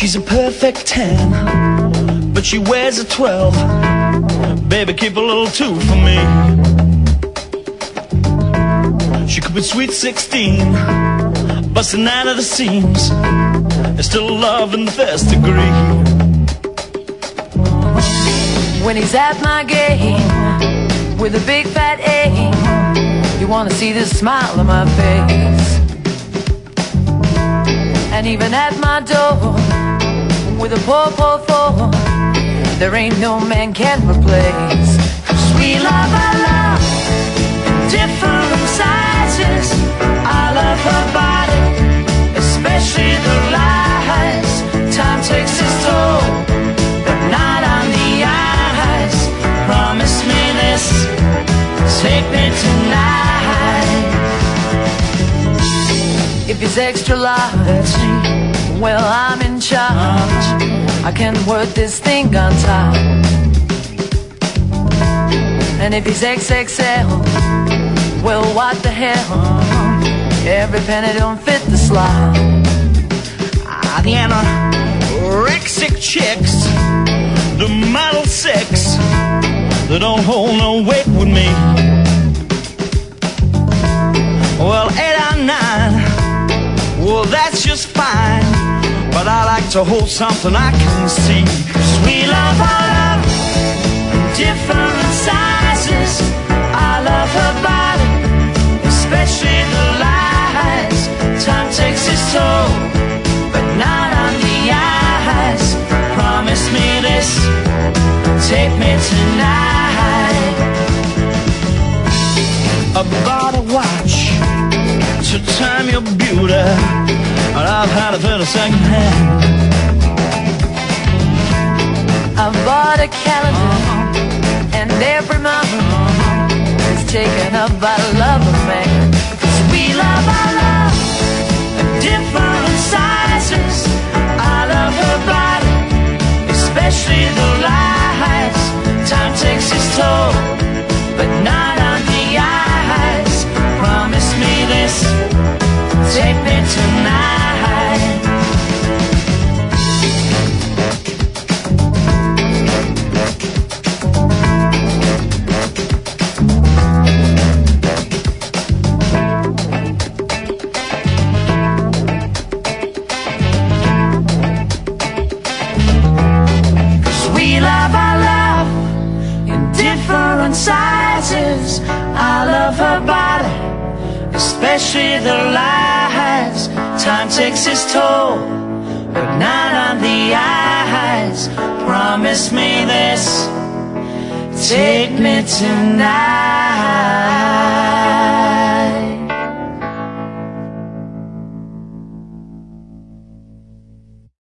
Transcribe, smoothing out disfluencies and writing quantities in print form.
She's a perfect 10, but she wears a 12. Baby, keep a little 2 for me. She could be sweet 16, busting out of the seams, and still love in the first degree. When he's at my game with a big fat A, you wanna see the smile on my face. And even at my door with a poor, poor four, there ain't no man can replace. 'Cause we love our love in different sizes. I love her body, especially the lies. Time takes its toll, but not on the eyes. Promise me this, take me tonight. If it's extra large, well, I'm in charge. I can work this thing on top. And if it's XXL, well, what the hell? Every penny don't fit the slot. The anorexic chicks, the model 6, they don't hold no weight with me. Well, 8 or 9, well, that's just fine, but I like to hold something I can see. 'Cause we love our love in different sizes. I love her body, especially the lies. Time takes its toll, but not on the eyes. Promise me this, take me tonight. I bought a watch to time your beauty, and I've had it in a second hand. I bought a calendar, and every month is taken up by the love of man. 'Cause we love our love in different sizes. I love her body, especially the lies. Time takes its toll, but not on the eyes. Promise me this, take me tonight. Sizes. I love her body, especially the lies. Time takes its toll, but not on the eyes. Promise me this, take me tonight.